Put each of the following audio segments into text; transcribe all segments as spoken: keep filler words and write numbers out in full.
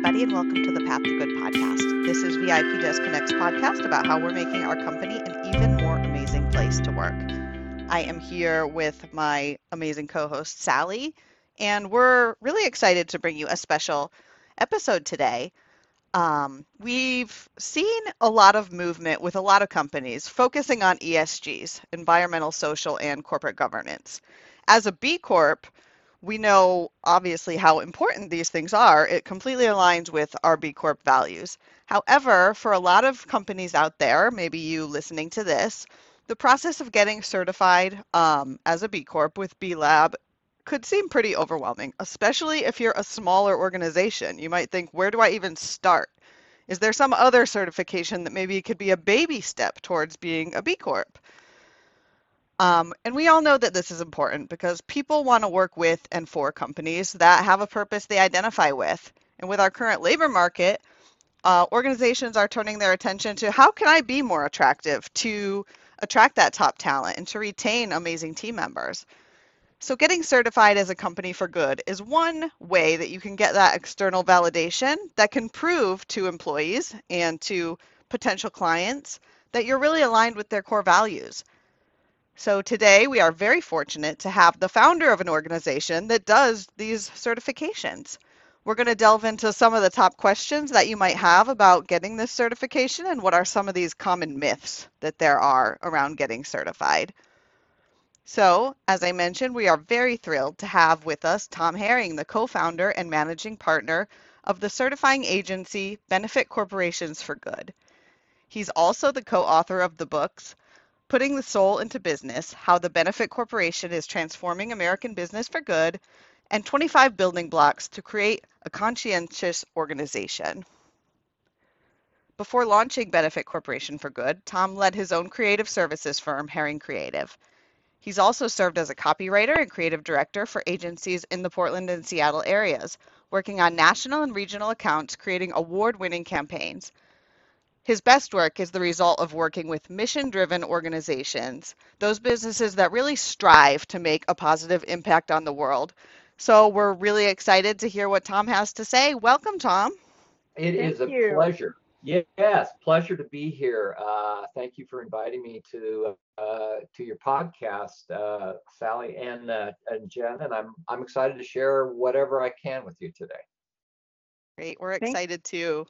everybody, and welcome to the Path to Good podcast. This is V I P Disconnect's podcast about how we're making our company an even more amazing place to work. I am here with my amazing co host, Sally, and we're really excited to bring you a special episode today. Um, we've seen a lot of movement with a lot of companies focusing on E S Gs, environmental, social, and corporate governance. As a B Corp, we know obviously how important these things are. It completely aligns with our B Corp values. However, for a lot of companies out there, maybe you listening to this, the process of getting certified um, as a B Corp with B Lab could seem pretty overwhelming, especially if you're a smaller organization. You might think, where do I even start? Is there some other certification that maybe could be a baby step towards being a B Corp? Um, and we all know that this is important because people want to work with and for companies that have a purpose they identify with. And with our current labor market, uh, organizations are turning their attention to how can I be more attractive to attract that top talent and to retain amazing team members. So getting certified as a company for good is one way that you can get that external validation that can prove to employees and to potential clients that you're really aligned with their core values. So today we are very fortunate to have the founder of an organization that does these certifications. We're going to delve into some of the top questions that you might have about getting this certification and what are some of these common myths that there are around getting certified. So, as I mentioned, we are very thrilled to have with us Tom Herring, the co-founder and managing partner of the certifying agency Benefit Corporations for Good. He's also the co-author of the books Putting the Soul into Business, How the Benefit Corporation is Transforming American Business for Good, and twenty-five Building Blocks to Create a Conscientious Organization. Before launching Benefit Corporation for Good, Tom led his own creative services firm, Herring Creative. He's also served as a copywriter and creative director for agencies in the Portland and Seattle areas, working on national and regional accounts, creating award-winning campaigns. His best work is the result of working with mission-driven organizations, those businesses that really strive to make a positive impact on the world. So we're really excited to hear what Tom has to say. Welcome, Tom. It Thank is a you. pleasure. Yes, pleasure to be here. Uh, thank you for inviting me to uh, to your podcast, uh, Sally and uh, and Jen. And I'm I'm excited to share whatever I can with you today. Great. We're Thank excited too.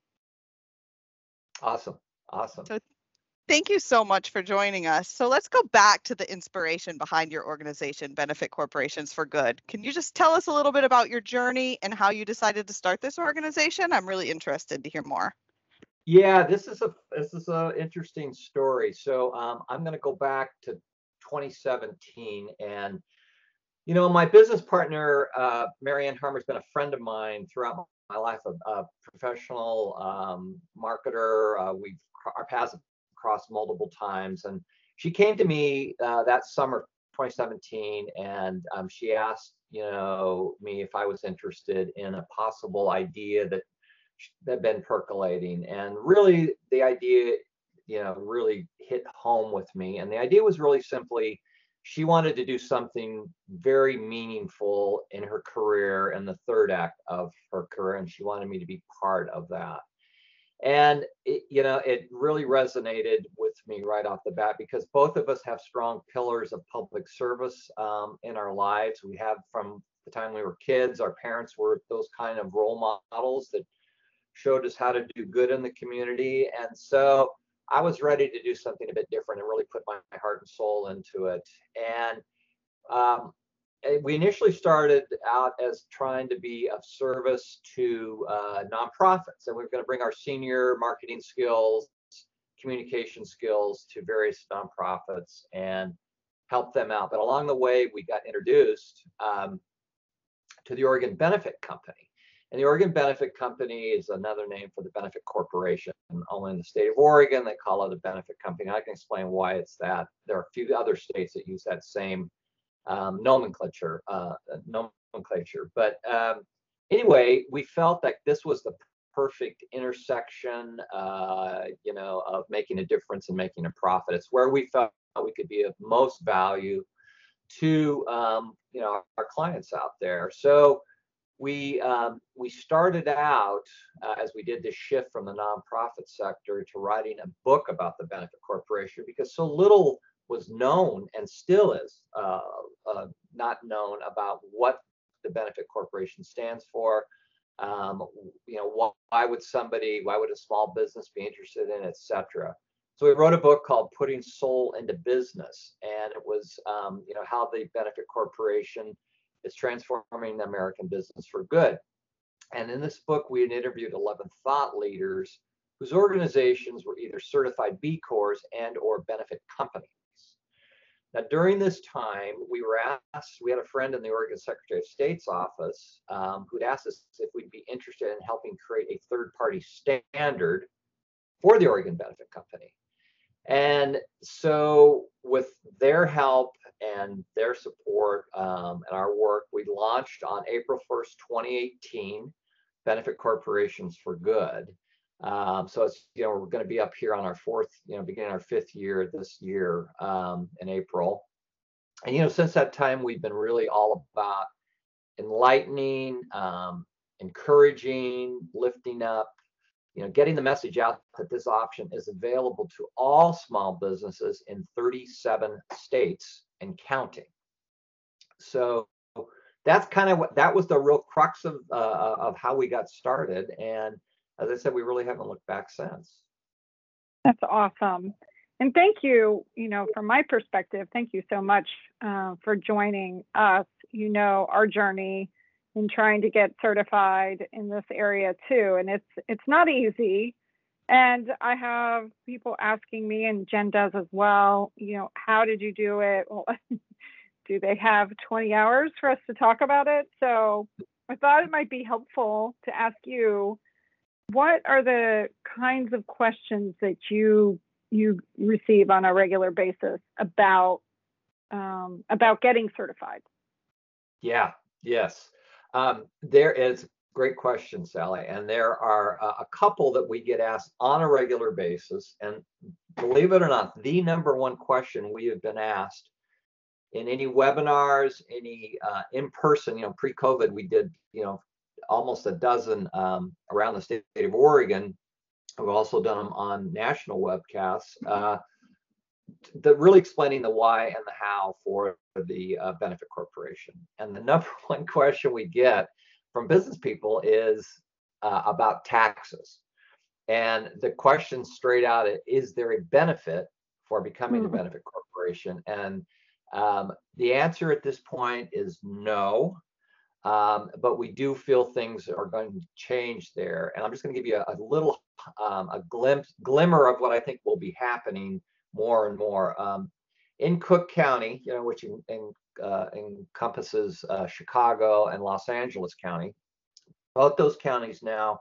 Awesome, awesome. So thank you so much for joining us. So let's go back to the inspiration behind your organization, Benefit Corporations for Good. Can you just tell us a little bit about your journey and how you decided to start this organization? I'm really interested to hear more. Yeah, this is a this is a interesting story. So um, I'm going to go back to twenty seventeen, and you know, my business partner, uh, Marianne Harmer's been a friend of mine throughout my life, a, a professional um, marketer. Uh, we've our paths have crossed multiple times, and she came to me uh, that summer, twenty seventeen, and um, she asked, you know, me if I was interested in a possible idea that had been percolating, and really the idea, you know, really hit home with me. And the idea was really simply she wanted to do something very meaningful in her career and the third act of her career, and she wanted me to be part of that. And it, you know, it really resonated with me right off the bat because both of us have strong pillars of public service um, in our lives. We have from the time we were kids. Our parents were those kind of role models that showed us how to do good in the community. And so I was ready to do something a bit different and really put my, my heart and soul into it. And um, we initially started out as trying to be of service to uh, nonprofits, and we are going to bring our senior marketing skills, communication skills to various nonprofits and help them out. But along the way, we got introduced um, to the Oregon Benefit Company. And the Oregon Benefit Company is another name for the Benefit Corporation. Only in the state of Oregon, they call it a benefit company. I can explain why it's that. There are a few other states that use that same um, nomenclature. Uh, nomenclature. But um, anyway, we felt that this was the perfect intersection, uh, you know, of making a difference and making a profit. It's where we felt we could be of most value to, um, you know, our clients out there. So we um, we started out uh, as we did this shift from the nonprofit sector to writing a book about the benefit corporation because so little was known and still is uh, uh, not known about what the benefit corporation stands for. Um, you know, why, why would somebody, why would a small business be interested in, et cetera. So we wrote a book called Putting Soul into Business, and it was, um, you know, how the benefit corporation is transforming the American business for good. And in this book, we had interviewed eleven thought leaders whose organizations were either certified B Corps and or benefit companies. Now, during this time, we were asked, we had a friend in the Oregon Secretary of State's office um, who'd asked us if we'd be interested in helping create a third-party standard for the Oregon Benefit Company. And so with their help and their support um, and our work, we launched on April first, twenty eighteen, Benefit Corporations for Good. Um, so it's, you know, we're going to be up here on our fourth, you know, beginning our fifth year this year um, in April. And, you know, since that time, we've been really all about enlightening, um, encouraging, lifting up, you know, getting the message out that this option is available to all small businesses in thirty-seven states and counting. So that's kind of what, that was the real crux of uh, of how we got started. And as I said, we really haven't looked back since. That's awesome. And thank you, you know, from my perspective, thank you so much uh, for joining us. You know, our journey in trying to get certified in this area too. And it's it's not easy. And I have people asking me, and Jen does as well, you know, how did you do it? Well, do they have twenty hours for us to talk about it? So I thought it might be helpful to ask you, what are the kinds of questions that you you receive on a regular basis about um, about getting certified? Yeah, yes. Um, there is great question, Sally. And there are uh, a couple that we get asked on a regular basis. And believe it or not, the number one question we have been asked in any webinars, any uh, in person, you know, pre-COVID, we did, you know, almost a dozen um, around the state of Oregon. We've also done them on national webcasts. Uh, the really explaining the why and the how for the uh, benefit corporation. And the number one question we get from business people is uh, about taxes. And the question straight out is there a benefit for becoming mm. a benefit corporation? And um, the answer at this point is no. Um, but we do feel things are going to change there. And I'm just going to give you a, a little um, a glimpse, glimmer of what I think will be happening more and more. Um, in Cook County, you know, which in, in, uh, encompasses uh, Chicago and Los Angeles County, both those counties now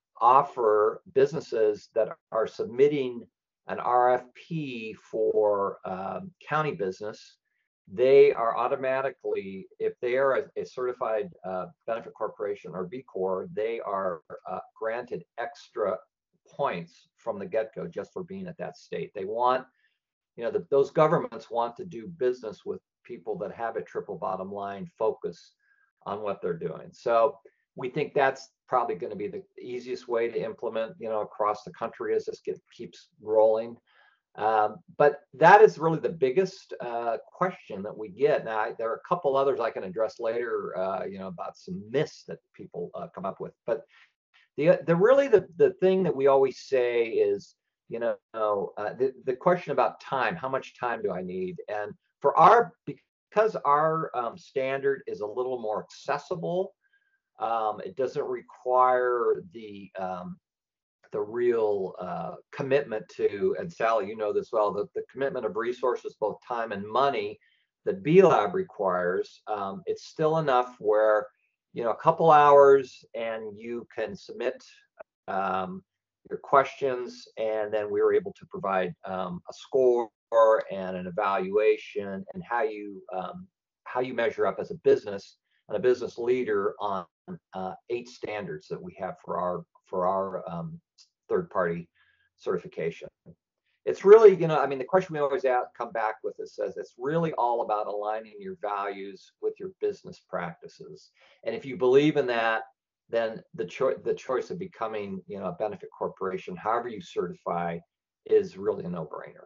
offer businesses that are submitting an R F P for um, county business. They are automatically, if they are a, a certified uh, benefit corporation or B Corp, they are uh, granted extra points from the get-go just for being at that state. They want, you know, the, those governments want to do business with people that have a triple bottom line focus on what they're doing. So we think that's probably going to be the easiest way to implement, you know, across the country as this get, keeps rolling. Um, but that is really the biggest uh, question that we get. Now, I, there are a couple others I can address later, uh, you know, about some myths that people uh, come up with. But the the really the the thing that we always say is, you know, uh, the the question about time. How much time do I need? And for our because our um, standard is a little more accessible, um, it doesn't require the um, the real uh, commitment to, and Sally, you know this well, the, the commitment of resources, both time and money that B Lab requires. Um, it's still enough where, you know, a couple hours and you can submit um, your questions, and then we were able to provide um, a score and an evaluation and how you um, how you measure up as a business and a business leader on uh, eight standards that we have for our for our um, third-party certification. it's really, you know, I mean, the question we always ask, come back with is says it's really all about aligning your values with your business practices. And if you believe in that, then the choice the choice of becoming, you know, a benefit corporation, however you certify, is really a no-brainer.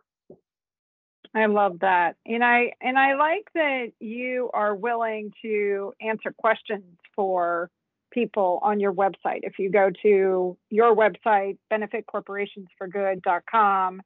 I love that. And I and I like that you are willing to answer questions for people on your website. If you go to your website, benefit corporations for good dot com,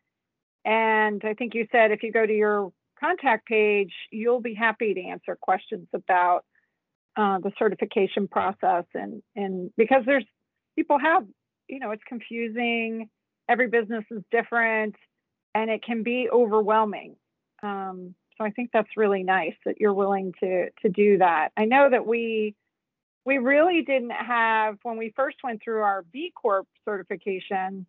and I think you said if you go to your contact page, you'll be happy to answer questions about uh, the certification process. And, and because there's people have, you know, it's confusing. Every business is different and it can be overwhelming. Um, so I think that's really nice that you're willing to, to do that. I know that we, we really didn't have, when we first went through our B Corp certification,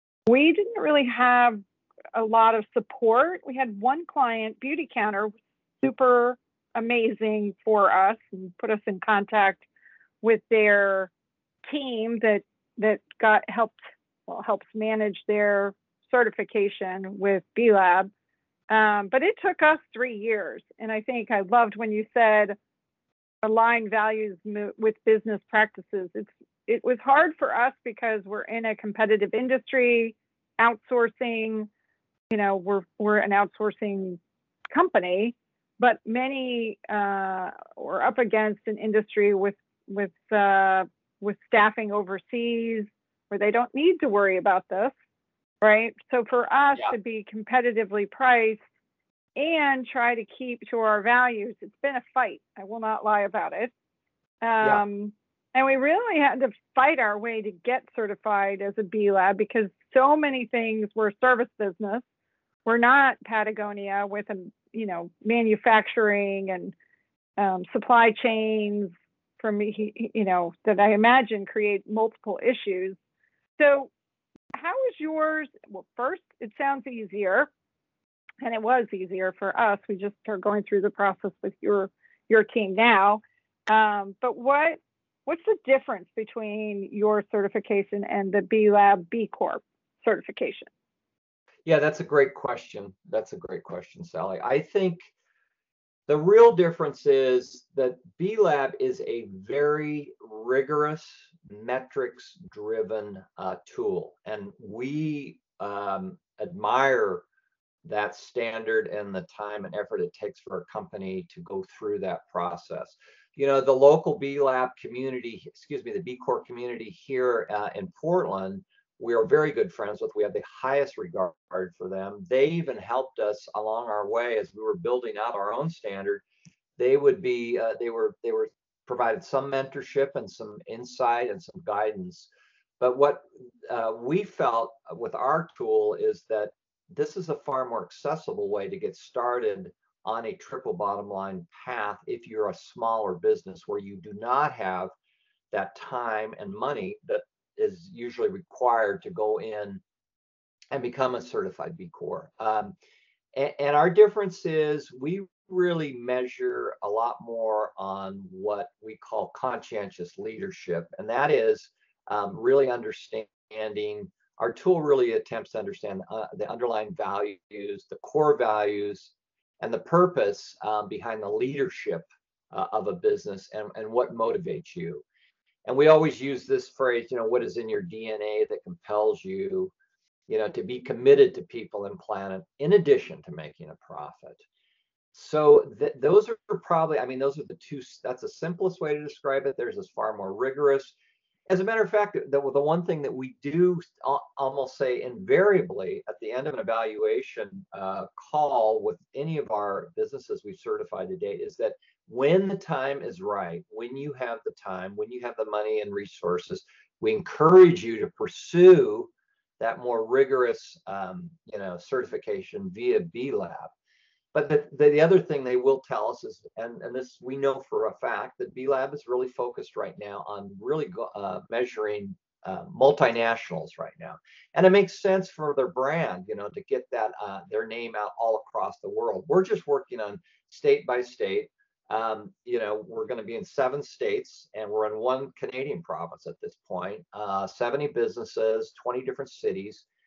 we didn't really have a lot of support. We had one client, Beauty Counter, super amazing for us and put us in contact with their team that that got helped well helps manage their certification with B Lab. Um, but it took us three years, and I think I loved when you said align values with business practices. It's it was hard for us because we're in a competitive industry, outsourcing. You know, we're we're an outsourcing company, but many uh, we're up against an industry with with uh, with staffing overseas where they don't need to worry about this, right? So for us Yeah. to be competitively priced and try to keep to our values, it's been a fight. I will not lie about it. Yeah. Um, and we really had to fight our way to get certified as a B Lab because so many things were service business. We're not Patagonia with, a, you know, manufacturing and um, supply chains for me, you know, that I imagine create multiple issues. So how is yours? Well, first, it sounds easier, and it was easier for us. We just are going through the process with your your team now. Um, but what what's the difference between your certification and the B Lab B Corp certification? Yeah, that's a great question. That's a great question, Sally. I think the real difference is that B Lab is a very rigorous, metrics driven uh, tool. And we um, admire that standard and the time and effort it takes for a company to go through that process. You know, the local B Lab community, excuse me, the B Corp community here uh, in Portland, we are very good friends with. We have the highest regard for them. They even helped us along our way as we were building out our own standard. They would be, uh, they were, they were provided some mentorship and some insight and some guidance. But what uh, we felt with our tool is that this is a far more accessible way to get started on a triple bottom line path if you're a smaller business where you do not have that time and money that is usually required to go in and become a certified B Corp. Um, and, and our difference is we really measure a lot more on what we call conscientious leadership. And that is um, really understanding, our tool really attempts to understand uh, the underlying values, the core values, and the purpose um, behind the leadership uh, of a business and, and what motivates you. And we always use this phrase, you know, what is in your D N A that compels you, you know, to be committed to people and planet in addition to making a profit. So th- those are probably, I mean, those are the two, that's the simplest way to describe it. There's this far more rigorous. As a matter of fact, the, the one thing that we do almost say invariably at the end of an evaluation uh, call with any of our businesses we've certified to date is that when the time is right, when you have the time, when you have the money and resources, we encourage you to pursue that more rigorous, um, you know, certification via B Lab. But the, the, the other thing they will tell us is, and, and this we know for a fact, that B Lab is really focused right now on really uh, measuring uh, multinationals right now. And it makes sense for their brand, you know, to get that uh, their name out all across the world. We're just working on state by state. Um, you know, we're going to be in seven states and we're in one Canadian province at this point, uh, seventy businesses, twenty different cities.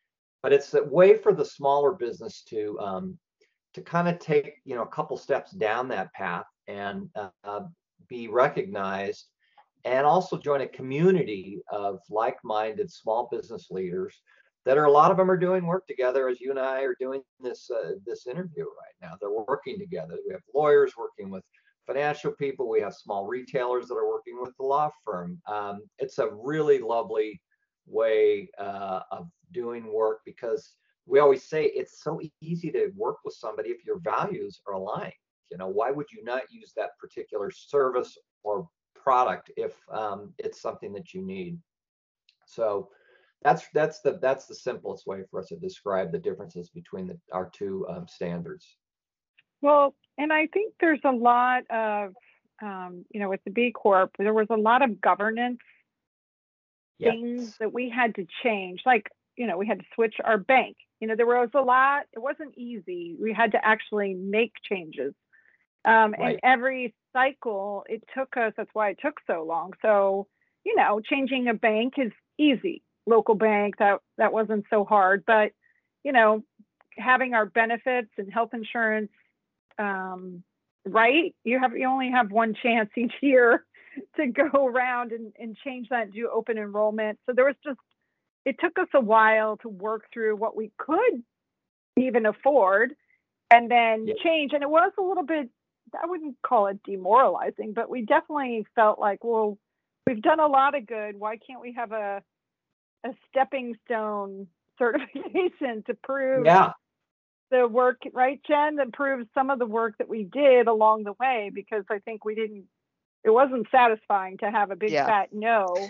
but it's a way for the smaller business to um, to kind of take, you know, a couple steps down that path and uh, be recognized, and also join a community of like-minded small business leaders that are, a lot of them are doing work together as you and I are doing this uh, this interview right now. They're working together. We have lawyers working with financial people. We have small retailers that are working with the law firm. Um, it's a really lovely way uh, of doing work, because we always say it's so easy to work with somebody if your values are aligned. You know, why would you not use that particular service or product if um, it's something that you need? So that's that's the that's the simplest way for us to describe the differences between the, our two um, standards. Well, and I think there's a lot of, um, you know, with the B Corp, there was a lot of governance Yes. things that we had to change. Like, you know, we had to switch our bank. You know, there was a lot, it wasn't easy. We had to actually make changes. Um, Right. And every cycle, it took us, that's why it took so long. So, you know, changing a bank is easy. Local bank, that that wasn't so hard. But, you know, having our benefits and health insurance, um, right? You have you only have one chance each year to go around and, and change that and do open enrollment. So there was just, it took us a while to work through what we could even afford and then Yeah. change. And it was a little bit, I wouldn't call it demoralizing, but we definitely felt like, well, we've done a lot of good. Why can't we have a a stepping stone certification to prove Yeah. the work, right, Jen, that proves some of the work that we did along the way? Because I think we didn't, it wasn't satisfying to have a big Yeah. fat no.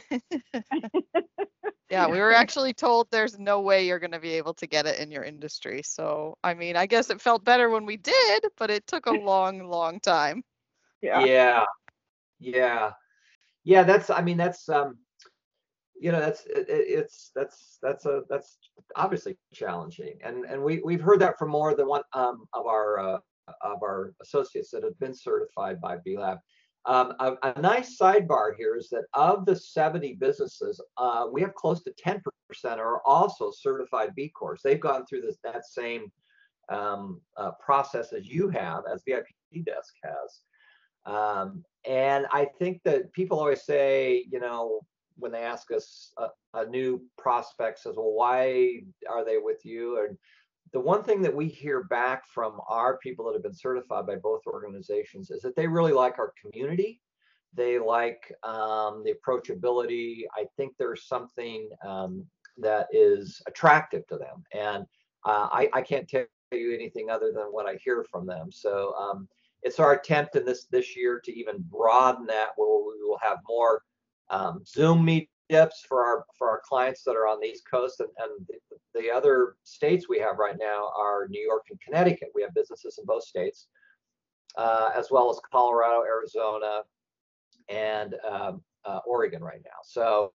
Yeah, we were actually told there's no way you're going to be able to get it in your industry. So, I mean, I guess it felt better when we did, but it took a long, long time. Yeah. Yeah. Yeah. Yeah. That's, I mean, that's, um, you know, that's, it, it- it's, that's, that's a, that's obviously challenging. And, and we, we've heard that from more than one, um, of our, uh, of our associates that have been certified by B Lab. Um, a, a nice sidebar here is that of the seventy businesses, uh, we have close to ten percent are also certified B Corps. They've gone through this, that same um, uh, process as you have, as V I P Desk has. Um, and I think that people always say, you know, when they ask us, a, a new prospect says, well, why are they with you? And the one thing that we hear back from our people that have been certified by both organizations is that they really like our community. They like um, the approachability. I think there's something um, that is attractive to them. And uh, I, I can't tell you anything other than what I hear from them. So um, it's our attempt in this this year to even broaden that, where we will have more um, Zoom meetups for our for our clients that are on the East Coast, and, and the, the other states we have right now are New York and Connecticut. We have businesses in both states, uh, as well as Colorado, Arizona, and um, uh, Oregon right now. So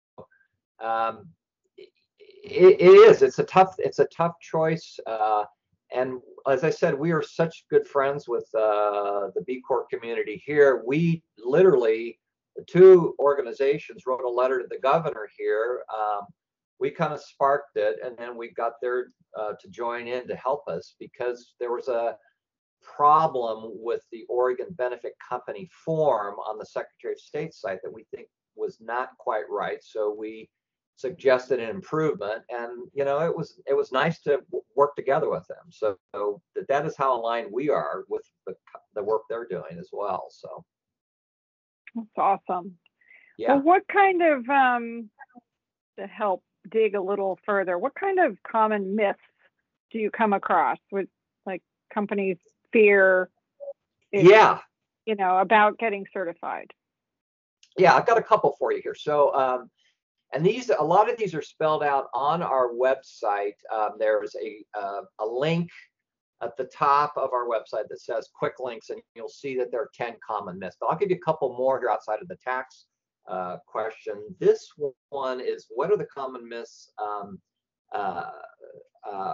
um, it, it is. It's a tough. It's a tough choice. Uh, and as I said, we are such good friends with uh, the B Corp community here. We literally, the two organizations wrote a letter to the governor here. Um, we kind of sparked it, and then we got there uh, to join in to help us, because there was a problem with the Oregon Benefit Company form on the Secretary of State's site that we think was not quite right. So we suggested an improvement, and you know, it was it was nice to work together with them. So, so that that is how aligned we are with the the work they're doing as well. So That's awesome. yeah. Well, what kind of, um, to help dig a little further, what kind of common myths do you come across with, like, companies fear, if, Yeah. you know, about getting certified? Yeah, I've got a couple for you here. So, um, and these, a lot of these are spelled out on our website. Um, there's a uh, a link at the top of our website that says quick links, and you'll see that there are ten common myths. But I'll give you a couple more here outside of the tax uh, question. This one is, what are the common myths? Um, uh, uh,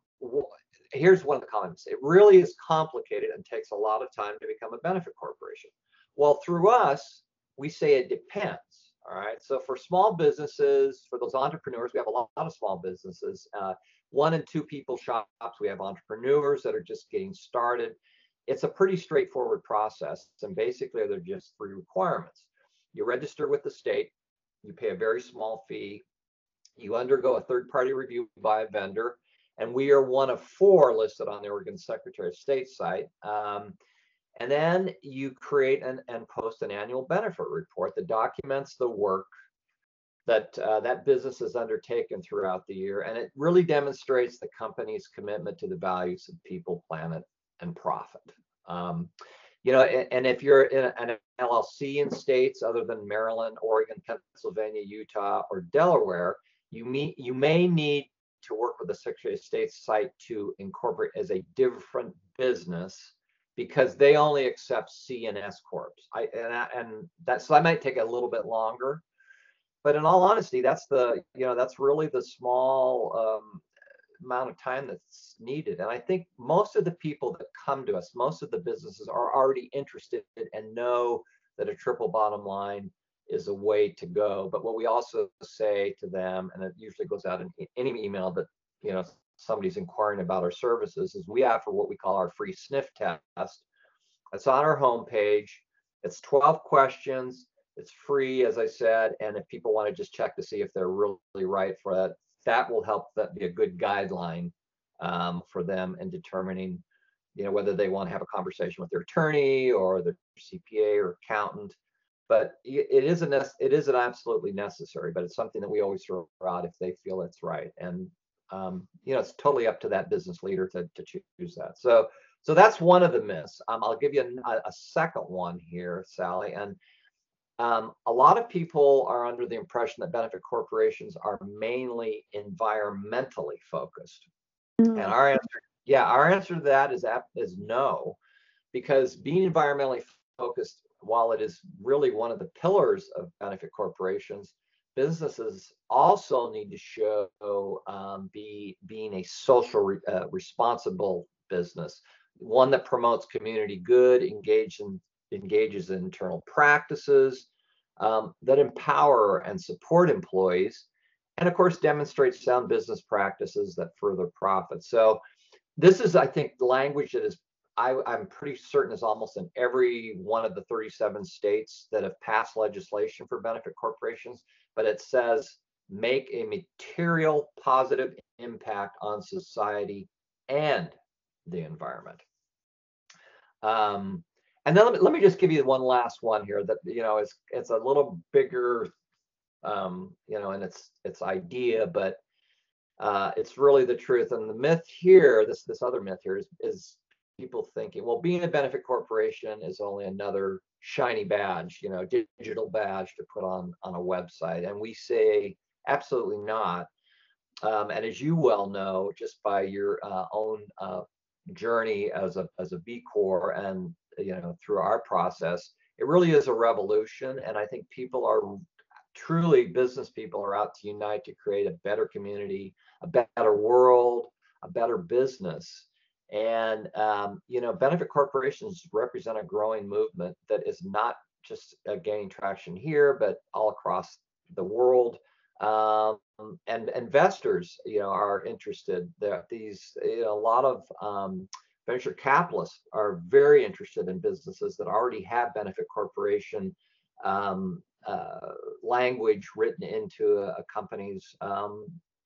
here's one of the common myths. It really is complicated and takes a lot of time to become a benefit corporation. Well, through us, we say it depends. All right. So for small businesses, for those entrepreneurs, we have a lot, lot of small businesses. Uh, one and two people shops. We have entrepreneurs that are just getting started. It's a pretty straightforward process. And basically, they're just three requirements. You register with the state. You pay a very small fee. You undergo a third-party review by a vendor. And we are one of four listed on the Oregon Secretary of State site. Um, and then you create an, and post an annual benefit report that documents the work that uh, that business has undertaken throughout the year. And it really demonstrates the company's commitment to the values of people, planet, and profit. Um, you know, and, and if you're in an L L C in states other than Maryland, Oregon, Pennsylvania, Utah, or Delaware, you meet you may need to work with the Secretary of State's site to incorporate as a different business, because they only accept C and S corps. I and I, and that so that might take a little bit longer, but in all honesty, that's the you know that's really the small um, amount of time that's needed. And I think most of the people that come to us, most of the businesses are already interested and know that a triple bottom line is a way to go. But what we also say to them, and it usually goes out in any email that you know somebody's inquiring about our services, is we offer what we call our free sniff test. It's on our homepage. It's twelve questions. It's free, as I said. And if people want to just check to see if they're really right for that, that will help that be a good guideline um, for them in determining, you know, whether they want to have a conversation with their attorney or their C P A or accountant. But it is a it is an absolutely necessary, but it's something that we always throw out if they feel it's right. And um, you know, it's totally up to that business leader to to choose that. So so that's one of the myths. Um, I'll give you a, a second one here, Sally. And um, a lot of people are under the impression that benefit corporations are mainly environmentally focused. Mm. And our answer, yeah, our answer to that is is no, because being environmentally focused, while it is really one of the pillars of benefit corporations, businesses also need to show um, be being a social re, uh, responsible business, one that promotes community good, engage in, engages in internal practices um, that empower and support employees, and of course demonstrates sound business practices that further profit. So this is, I think, language that is I, I'm pretty certain is almost in every one of the thirty-seven states that have passed legislation for benefit corporations, but it says make a material positive impact on society and the environment. Um, and then let me, let me just give you one last one here that, you know, it's, it's a little bigger, um, you know, in its, its idea, but uh, it's really the truth. And the myth here, this, this other myth here is, is people thinking, well, being a benefit corporation is only another shiny badge, you know, digital badge to put on on a website. And we say absolutely not. Um, and as you well know, just by your uh, own uh, journey as a as a B Corp and you know through our process, it really is a revolution. And I think people are truly business people are out to unite to create a better community, a better world, a better business. And, um, you know, benefit corporations represent a growing movement that is not just uh, gaining traction here, but all across the world. Um, and investors, you know, are interested. There, these, you know, a lot of um, venture capitalists are very interested in businesses that already have benefit corporation um, uh, language written into a, a company's um,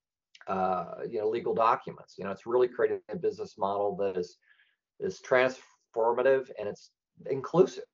uh, you know, legal documents. You know, it's really creating a business model that is is transformative and it's inclusive.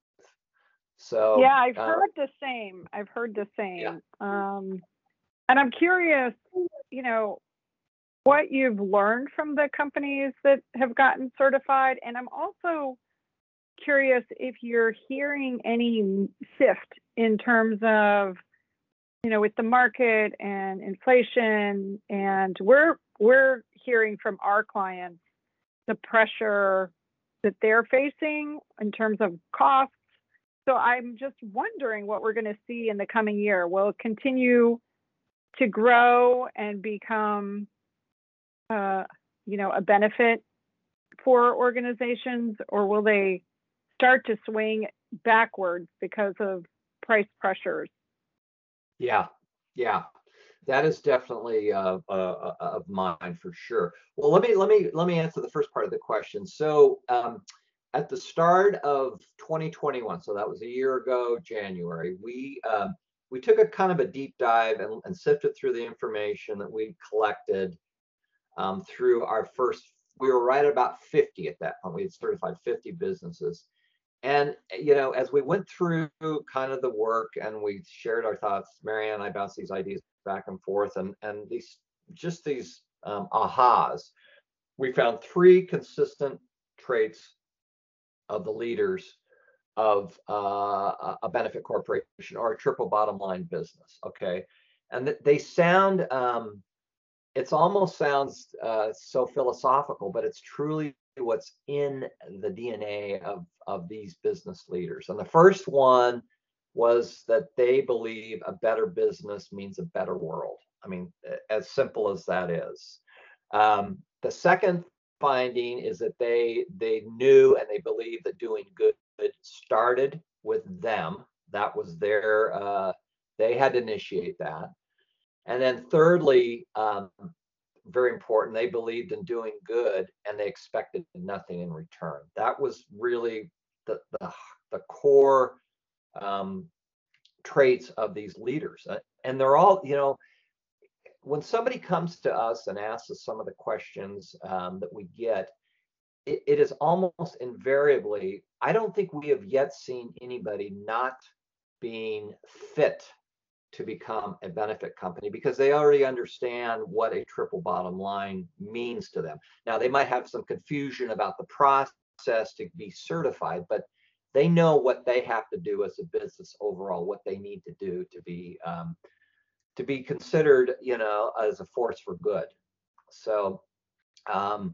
So yeah, I've uh, heard the same. I've heard the same. Yeah. Um, and I'm curious, you know, what you've learned from the companies that have gotten certified. And I'm also curious if you're hearing any shift in terms of, you know, with the market and inflation, and we're we're hearing from our clients the pressure that they're facing in terms of costs. So I'm just wondering what we're going to see in the coming year. Will it continue to grow and become, uh, you know, a benefit for organizations, or will they start to swing backwards because of price pressures? Yeah, yeah, that is definitely uh, uh, uh, of mine for sure. Well, let me let me let me answer the first part of the question. So, um, at the start of twenty twenty-one, so that was a year ago, January, we um, we took a kind of a deep dive and, and sifted through the information that we collected um, through our first. We were right about fifty at that point. We had certified fifty businesses. And you know, as we went through kind of the work and we shared our thoughts, Marianne and I bounced these ideas back and forth, and and these just these um, ahas. We found three consistent traits of the leaders of uh, a benefit corporation or a triple bottom line business. Okay, and th- they sound. Um, it's almost sounds uh, so philosophical, but it's truly what's in the D N A of, of these business leaders. And the first one was that they believe a better business means a better world. I mean, as simple as that is. Um, the second finding is that they they knew and they believed that doing good started with them. That was their uh, they had to initiate that. And then thirdly, um, very important, they believed in doing good and they expected nothing in return. That was really the the, the core um, traits of these leaders. Uh, And they're all, you know, when somebody comes to us and asks us some of the questions um, that we get, it, it is almost invariably, I don't think we have yet seen anybody not being fit to become a benefit company because they already understand what a triple bottom line means to them. Now, they might have some confusion about the process to be certified, but they know what they have to do as a business overall, what they need to do to be um, to be considered, you know, as a force for good. So, um,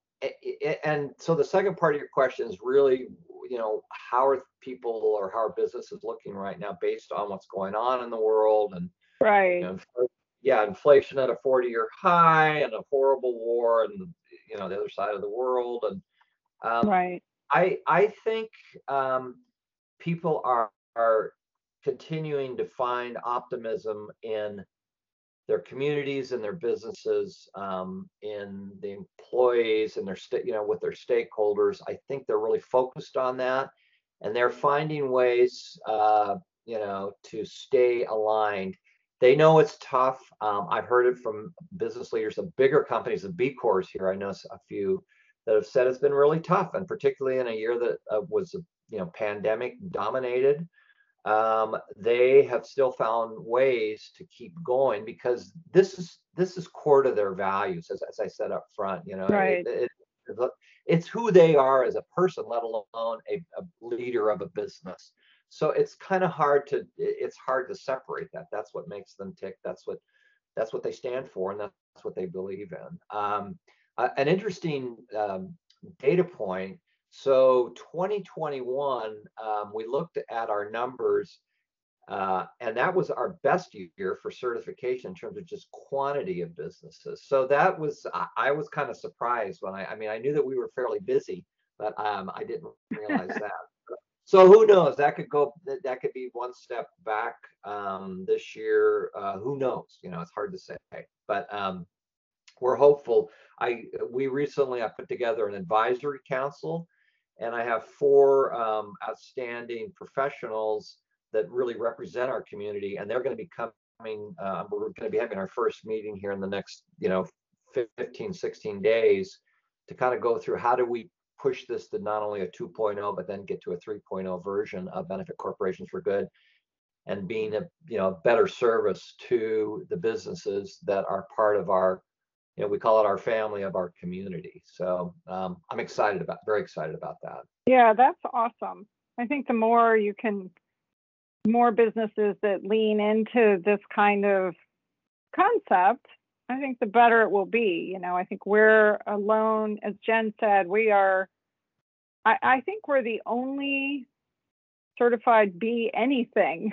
and so the second part of your question is really, you know, how are people or how are businesses looking right now based on what's going on in the world and, you Right. know, yeah, inflation at a forty-year high and a horrible war and, you know, the other side of the world. And um, Right. I I think um, people are are continuing to find optimism in their communities and their businesses, um, in the employees and their state, you know, with their stakeholders. I think they're really focused on that, and they're finding ways, uh, you know, to stay aligned. They know it's tough. Um, I've heard it from business leaders of bigger companies, the B Corps here. I know a few that have said it's been really tough, and particularly in a year that uh, was, you know, pandemic dominated, um, they have still found ways to keep going because this is this is core to their values, as, as I said up front. You know, it, Right. it, it's who they are as a person, let alone a, a leader of a business. So it's kind of hard to it's hard to separate that. That's what makes them tick. That's what that's what they stand for, and that's what they believe in. Um, uh, an interesting um, data point. So twenty twenty-one, um, we looked at our numbers, uh, and that was our best year for certification in terms of just quantity of businesses. So that was, I, I was kind of surprised when I, I mean, I knew that we were fairly busy, but um, I didn't realize that. So who knows? That could go. That, that could be one step back um, this year. Uh, who knows? You know, it's hard to say. But um, we're hopeful. I we recently I put together an advisory council, and I have four um, outstanding professionals that really represent our community, and they're going to be coming. Uh, we're going to be having our first meeting here in the next, you know, fifteen, sixteen days to kind of go through how do we push this to not only a two point oh, but then get to a three point oh version of Benefit Corporations for Good, and being a, you know, better service to the businesses that are part of our, you know, we call it our family of our community. So um, I'm excited about, very excited about that. Yeah, that's awesome. I think the more you can, more businesses that lean into this kind of concept, I think the better it will be. You know, I think we're alone, as Jen said, we are, I, I think we're the only certified B anything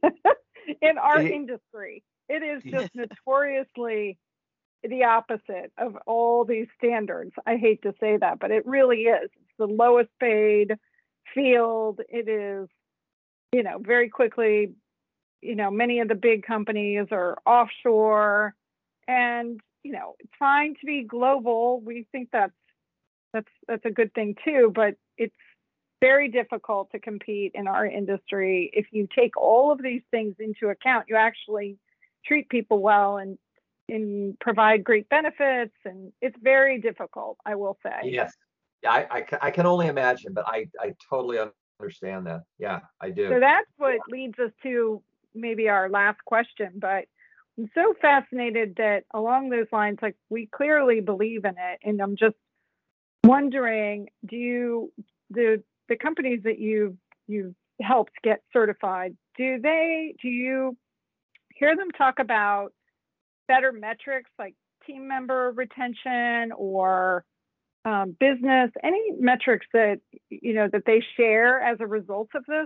in our It, industry. It is just notoriously the opposite of all these standards. I hate to say that, but it really is. It's the lowest paid field. It is, you know, very quickly you know, many of the big companies are offshore, and, you know, it's fine to be global. We think that's, that's, that's a good thing too, but it's very difficult to compete in our industry. If you take all of these things into account, you actually treat people well and, and provide great benefits. And it's very difficult, I will say. Yes. Yeah, I, I, ca- I can only imagine, but I, I totally understand that. Yeah, I do. So that's what leads us to maybe our last question, but I'm so fascinated that along those lines, like, we clearly believe in it. And I'm just wondering, do you, the, the companies that you, you've helped get certified, do they, do you hear them talk about better metrics like team member retention or um, business, any metrics that, you know, that they share as a result of this?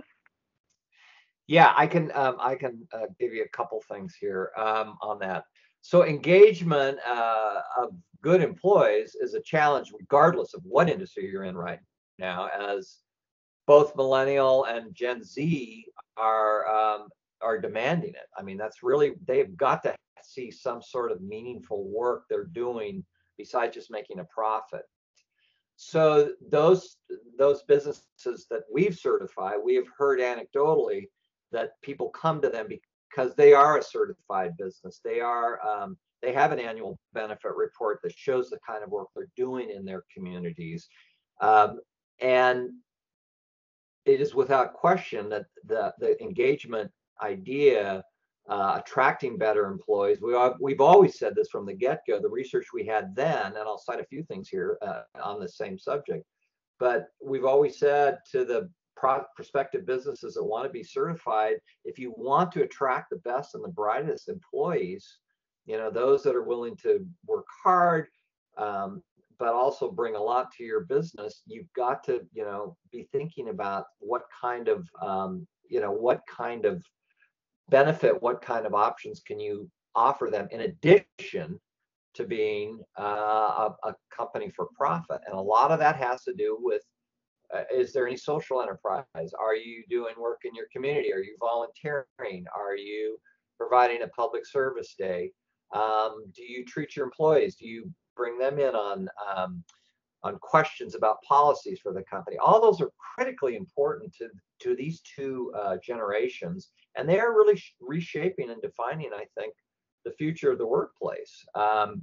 Yeah, I can um, I can uh, give you a couple things here um, on that. So engagement uh, of good employees is a challenge regardless of what industry you're in right now, as both millennial and Gen Z are um, are demanding it. I mean, that's really, they've got to see some sort of meaningful work they're doing besides just making a profit. So those those businesses that we've certified, we have heard anecdotally that people come to them because they are a certified business. They are um, they have an annual benefit report that shows the kind of work they're doing in their communities, um, and it is without question that the the engagement idea, uh, attracting better employees. We are, we've always said this from the get-go. The research we had then, and I'll cite a few things here uh, on the same subject, but we've always said to the pro- prospective businesses that want to be certified, if you want to attract the best and the brightest employees, you know, those that are willing to work hard, um, but also bring a lot to your business, you've got to, you know, be thinking about what kind of, um, you know, what kind of benefit, what kind of options can you offer them in addition to being uh, a, a company for profit. And a lot of that has to do with, uh, is there any social enterprise? Are you doing work in your community? Are you volunteering? Are you providing a public service day? Um, do you treat your employees? Do you bring them in on um, on questions about policies for the company? All those are critically important to to these two uh, generations, and they are really reshaping and defining, I think, the future of the workplace. Um,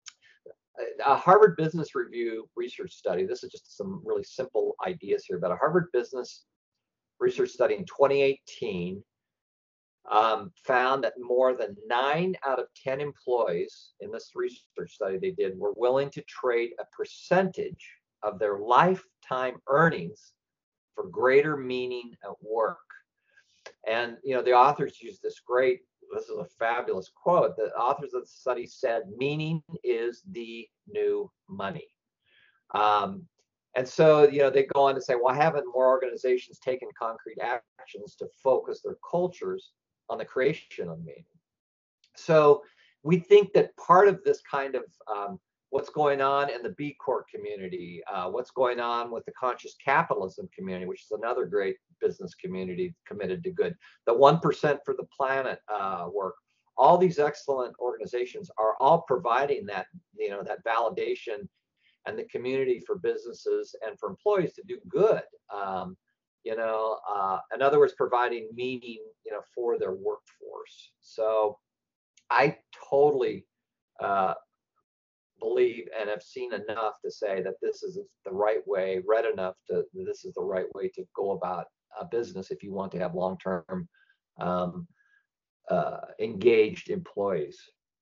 a Harvard Business Review research study, this is just some really simple ideas here, but a Harvard Business research study in twenty eighteen um, found that more than nine out of ten employees in this research study they did were willing to trade a percentage of their lifetime earnings for greater meaning at work. And, you know, the authors use this great, this is a fabulous quote. The authors of the study said, meaning is the new money. Um, and so, you know, they go on to say, well, haven't more organizations taken concrete actions to focus their cultures on the creation of meaning? So we think that part of this kind of um, what's going on in the B Corp community, uh, what's going on with the conscious capitalism community, which is another great business community committed to good, the one percent for the planet uh, work, all these excellent organizations are all providing that, you know, that validation and the community for businesses and for employees to do good. Um, you know, uh, in other words, providing meaning, you know, for their workforce. So I totally uh, believe and have seen enough to say that this is the right way, read enough to, this is the right way to go about a business if you want to have long-term um, uh, engaged employees.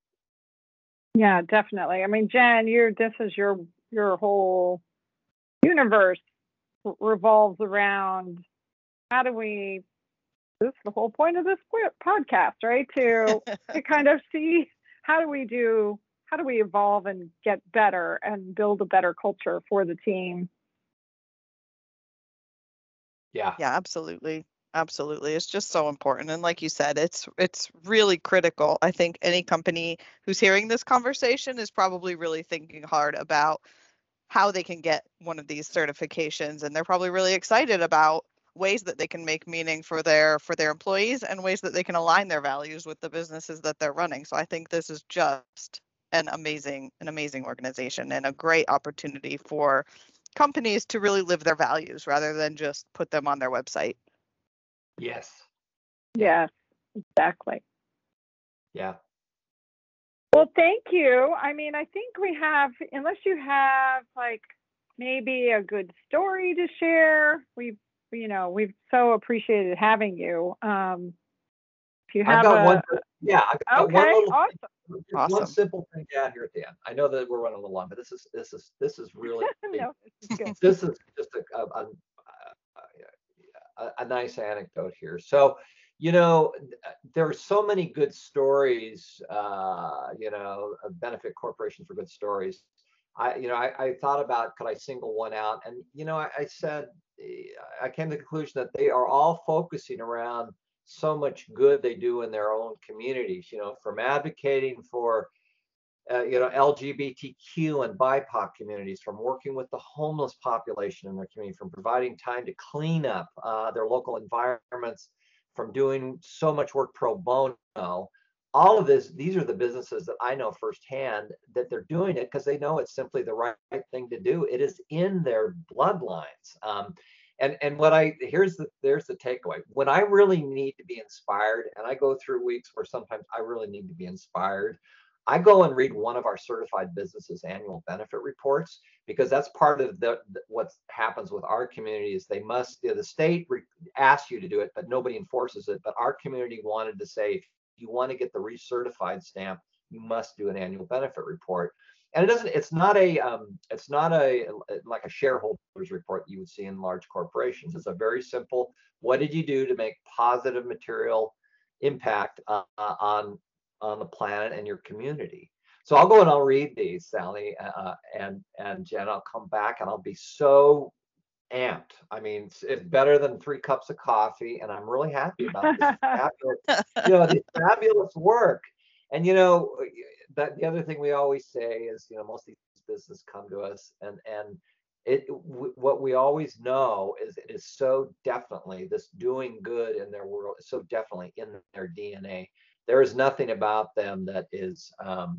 Yeah, definitely. I mean, Jen, you're, this is your, your whole universe revolves around how do we, this is the whole point of this podcast, right? To, to kind of see how do we do, how do we evolve and get better and build a better culture for the team? Yeah. Yeah, absolutely. Absolutely. It's just so important. And like you said, it's it's really critical. I think any company who's hearing this conversation is probably really thinking hard about how they can get one of these certifications. And they're probably really excited about ways that they can make meaning for their for their employees and ways that they can align their values with the businesses that they're running. So I think this is just an amazing an amazing organization and a great opportunity for companies to really live their values rather than just put them on their website. Yes. Yes, exactly. Yeah. Well, thank you. I mean, I think we have, unless you have like maybe a good story to share, we've, you know, we've so appreciated having you. Um, if you have I've got a, one. Yeah, I've got okay, one little awesome. thing, Awesome. one simple thing to add here at the end. I know that we're running a little long, but this is this is this is really No, this is good. this is just a, a, a, a, a nice anecdote here. So, you know, there are so many good stories, uh, you know, benefit corporations for good stories. I, you know, I, I thought about, could I single one out? And, you know, I, I said, I came to the conclusion that they are all focusing around so much good they do in their own communities, you know, from advocating for uh, you know, L G B T Q and B I P O C communities, from working with the homeless population in their community, from providing time to clean up uh, their local environments, from doing so much work pro bono. All of this, these are the businesses that I know firsthand that they're doing it because they know it's simply the right thing to do. It is in their bloodlines. Um, and and what I here's the there's the takeaway. When I really need to be inspired, and I go through weeks where sometimes I really need to be inspired, I go and read one of our certified businesses annual benefit reports, because that's part of the, the what happens with our community is they must, you know, the state re- asks you to do it, but nobody enforces it. But our community wanted to say, if you want to get the recertified stamp, you must do an annual benefit report. And it doesn't, it's not a, um, it's not a, like a shareholders report you would see in large corporations. It's a very simple, what did you do to make positive material impact uh, on on the planet and your community? So I'll go and I'll read these, Sally, uh, and and Jen. I'll come back and I'll be so amped. I mean, it's, it's better than three cups of coffee, and I'm really happy about this fabulous, you know, this fabulous work. And you know, that the other thing we always say is, you know, most of these businesses come to us, and and it w- what we always know is it is so definitely this doing good in their world is so definitely in their D N A. There is nothing about them that is um,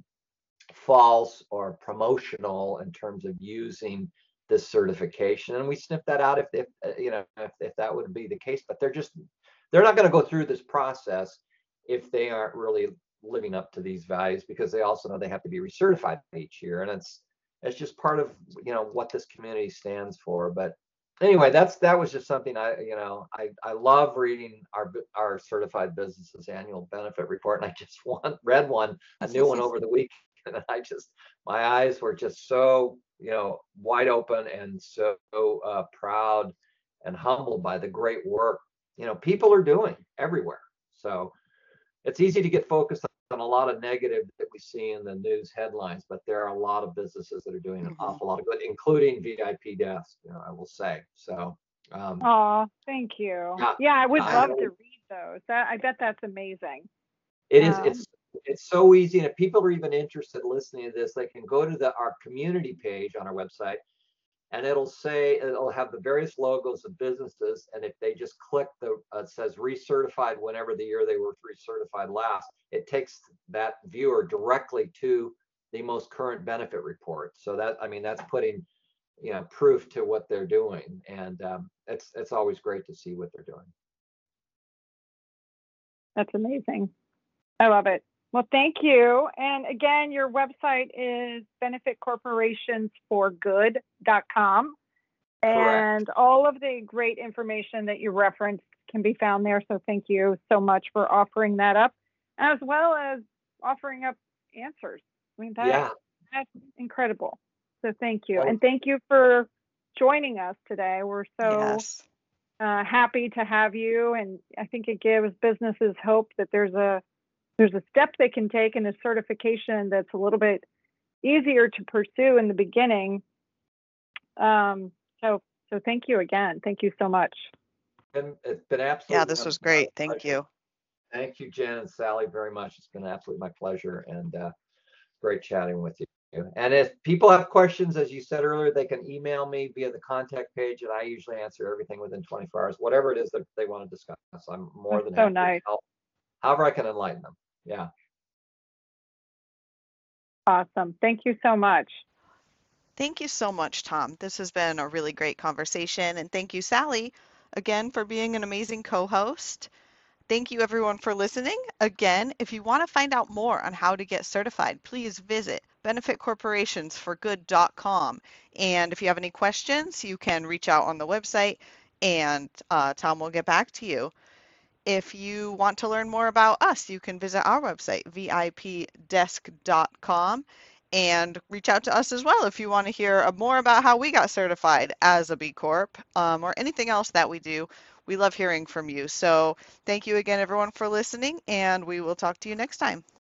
false or promotional in terms of using this certification. And we sniff that out if, if uh, you know, if, if that would be the case. But they're just, they're not going to go through this process if they aren't really living up to these values, because they also know they have to be recertified each year. And it's, it's just part of, you know, what this community stands for. But anyway, that's that was just something I, you know, I I love reading our our certified businesses annual benefit report, and I just want read one, a new one over the weekend, and I just, my eyes were just so, you know, wide open and so uh, proud and humbled by the great work, you know, people are doing everywhere. So it's easy to get focused on a lot of negative that we see in the news headlines, but there are a lot of businesses that are doing an Mm-hmm. awful lot of good, including V I P Desk, you know, I will say. So, um, oh, thank you. Yeah, Yeah, I would I love really- to read those. That, I bet that's amazing. it is, Um, it's, it's so easy. And if people are even interested in listening to this, they can go to the, our community page on our website, and it'll say, it'll have the various logos of businesses. And if they just click the, uh, it says recertified whenever the year they were recertified last, it takes that viewer directly to the most current benefit report. So that, I mean, that's putting, you know, proof to what they're doing. And um, it's, it's always great to see what they're doing. That's amazing. I love it. Well, thank you. And again, your website is benefit corporations for good dot com. And all of the great information that you referenced can be found there. So thank you so much for offering that up, as well as offering up answers. I mean, that, Yeah. that's incredible. So thank you. Well- And thank you for joining us today. We're so Yes. uh, happy to have you. And I think it gives businesses hope that there's a there's a step they can take in a certification that's a little bit easier to pursue in the beginning. Um, so, so thank you again. Thank you so much. And it's been absolutely. Yeah, this was great. Thank pleasure. you. Thank you, Jen and Sally, very much. It's been absolutely my pleasure, and uh, great chatting with you. And if people have questions, as you said earlier, they can email me via the contact page, and I usually answer everything within twenty-four hours, whatever it is that they want to discuss. I'm more That's than so happy nice. to help, however I can enlighten them. Yeah. Awesome. Thank you so much. Thank you so much, Tom. This has been a really great conversation. And thank you, Sally, again for being an amazing co-host. Thank you everyone for listening. Again, if you want to find out more on how to get certified, please visit benefit corporations for good dot com. And if you have any questions, you can reach out on the website and uh, Tom will get back to you. If you want to learn more about us, you can visit our website, V I P desk dot com, and reach out to us as well if you want to hear more about how we got certified as a B Corp um, or anything else that we do. We love hearing from you. So thank you again, everyone, for listening, and we will talk to you next time.